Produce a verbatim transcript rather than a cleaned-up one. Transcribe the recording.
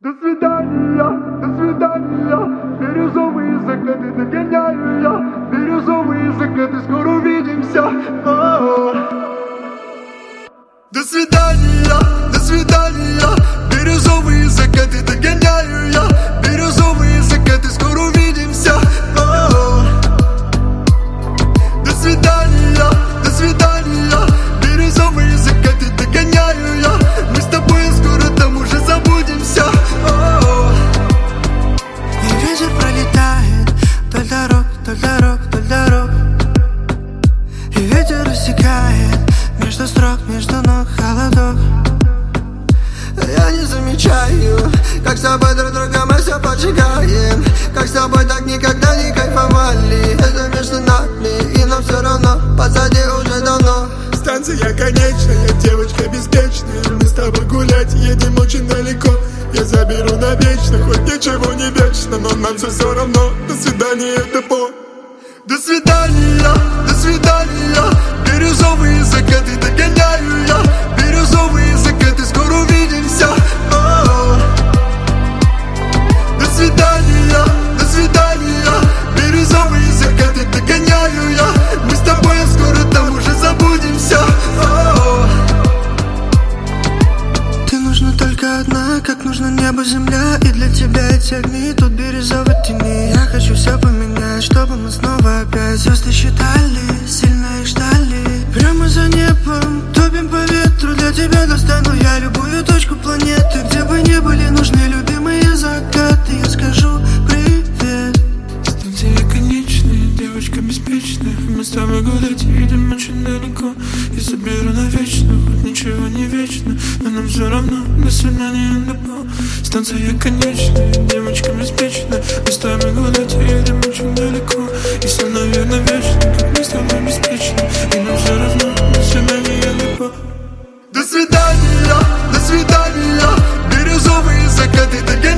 До свидания, до свидания. Бирюзовые закаты догоняю я. Бирюзовые закаты, скоро увидимся. О-о-о. До свидания, до свидания. Бирюзовые закаты догоняю я. Бирюзовые закаты, скоро увидимся. О-о-о. До свидания, до свидания. Бирюзовые закаты догоняю я. Мы с тобой скоро там уже забудемся. О-о-о. И ветер пролетает вдоль дорог, вдоль дорог, вдоль дорог. И ветер рассекает между строк, между ног холодок. Я не замечаю, как с тобой друг друга мы все поджигаем. Как с тобой так никогда не кайфовали. Это между нами, и нам все равно позади уже давно. Станция конечная, девочка беспечная. Мы с тобой гулять едем очень далеко. Я заберу навечно, хоть ничего не вечно, но нам все все равно. До свидания, депо. До свидания, до свидания. Бирюзовые закаты догоняю я. Бирюзовые закаты, скоро увидимся. О-о-о. До свидания, до свидания. Бирюзовые закаты догоняю я. Мы с тобой скоро там уже забудемся. О-о-о. Ты нужна только одна, как нужно небо, земля. И для тебя эти огни тут бирюзовой тени. Я хочу все поменять, чтобы мы снова опять звезды считали, сильно их ждали. Прямо за небом, топим по ветру. Для тебя достану я любую точку планеты. Где бы ни были нужны любимые закаты. Я скажу привет. Станция конечная, девочка беспечная. Мы с тобой гулять едем очень далеко. Я заберу навечно, хоть ничего не вечно, но нам все равно. До свидания, депо. Станция конечная, девочка беспечная. Мы с тобой гулять едем очень далеко. И все, наверное, вечно, как мы с тобой беспечны. И нам все равно. До свидания, депо. До свидания, до свидания. Бирюзовые закаты догоняют.